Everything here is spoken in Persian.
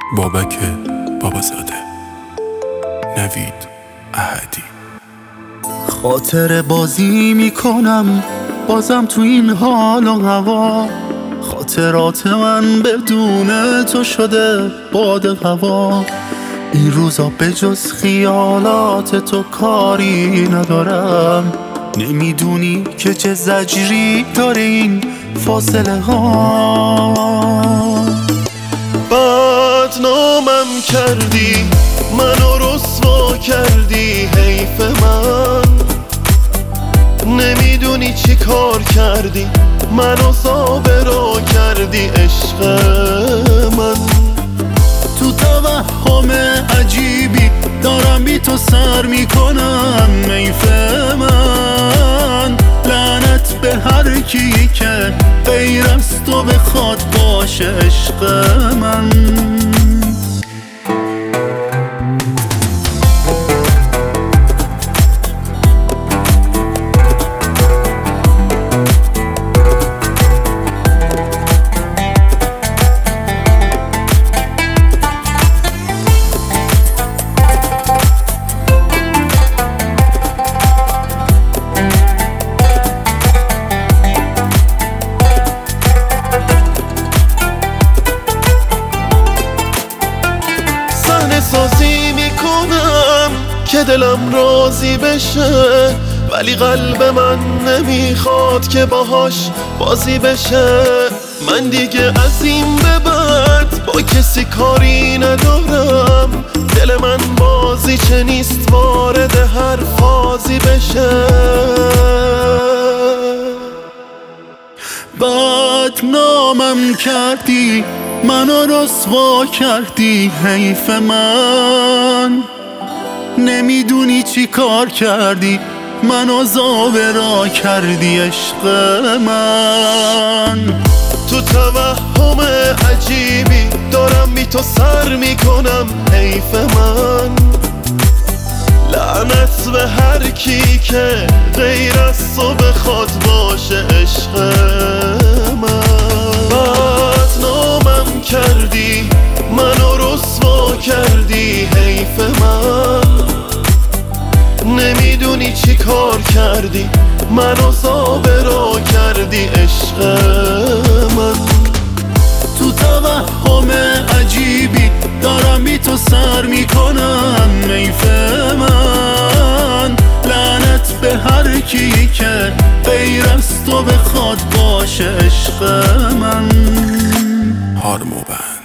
بابک بابازاده، نوید احدی. خاطر بازی میکنم بازم تو این حال و هوا، خاطرات من بدون تو شده باد هوا. این روزا به جز خیالات تو کاری ندارم، نمیدونی که چه زجری داره این فاصله ها. بدنامم کردی، منو رسوا کردی، حیف من نمیدونی چی کار کردی، منو زابرا کردی عشق من. تو توهم عجیبی دارم بی تو سر میکنم، حیف من لعنت به هر کی که غیر از تو بخواد باشه عشق من. سازی میکنم که دلم راضی بشه، ولی قلب من نمیخواد که باهاش بازی بشه. من دیگه از این به بعد با کسی کاری ندارم، دل من بازی چه نیست وارد هر فازی بشه. بدنامم کردی، منو رسوا کردی، حیف من نمیدونی چی کار کردی، منو زابرا کردی عشق من. تو توهم عجیبی دارم بی تو سر میکنم، حیف من لعنت به هر کی که غیر از تو بخواد باشه عشق من. بدنامم کردی، منو رسوا کردی، حیف من نمیدونی چی کار کردی، منو زابرا کردی عشق من. تو توهم عجیبی دارم بی تو سر میکنم، حیف من لعنت به هر کی که غیر از تو بخواد باشه عشق من. هارموبند.